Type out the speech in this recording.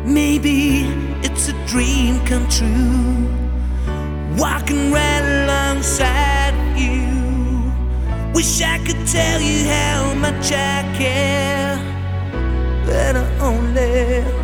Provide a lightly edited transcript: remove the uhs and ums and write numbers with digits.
Maybe it's a dream come true, walking right alongside you. Wish I could tell you how much I care, but I only